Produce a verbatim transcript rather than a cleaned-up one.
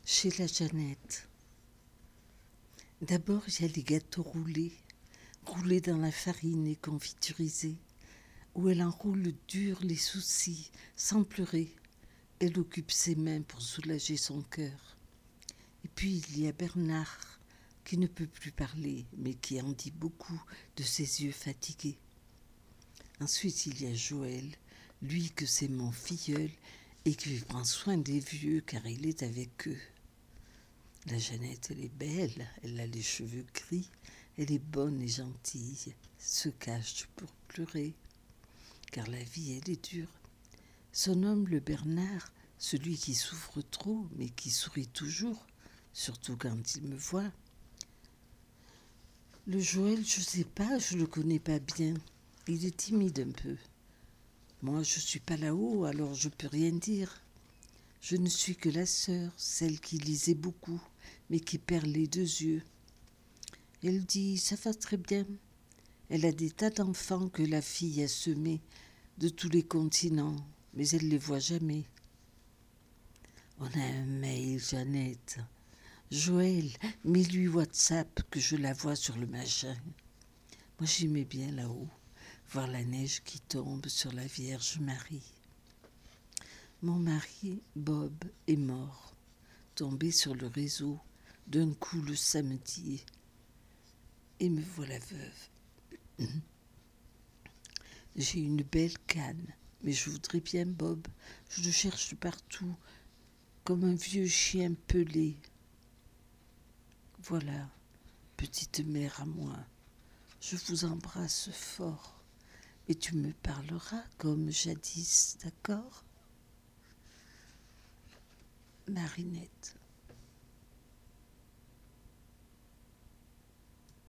Chez la Jeannette. D'abord, il y a les gâteaux roulés, roulés dans la farine et confiturisés, où elle enroule dur les soucis, sans pleurer. Elle occupe ses mains pour soulager son cœur. Et puis, il y a Bernard, qui ne peut plus parler, mais qui en dit beaucoup de ses yeux fatigués. Ensuite, il y a Joël, lui que c'est mon filleul, et qui prend soin des vieux, car il est avec eux. La Jeannette, elle est belle, elle a les cheveux gris, elle est bonne et gentille, se cache pour pleurer, car la vie, elle est dure. Son homme, le Bernard, celui qui souffre trop, mais qui sourit toujours, surtout quand il me voit. Le Joël, je sais pas, je le connais pas bien, il est timide un peu. Moi, je suis pas là-haut, alors je peux rien dire. Je ne suis que la sœur, celle qui lisait beaucoup, mais qui perd les deux yeux. Elle dit, ça va très bien. Elle a des tas d'enfants que la fille a semés de tous les continents, mais elle ne les voit jamais. On a un mail, Jeannette. Joël, mets-lui WhatsApp que je la vois sur le machin. Moi, j'aimais bien là-haut, voir la neige qui tombe sur la Vierge Marie. Mon mari, Bob, est mort, tombé sur le réseau d'un coup le samedi, et me voilà veuve. J'ai une belle canne, mais je voudrais bien Bob. Je le cherche partout, comme un vieux chien pelé. Voilà, petite mère à moi, je vous embrasse fort, et tu me parleras comme jadis, d'accord ? Marinette.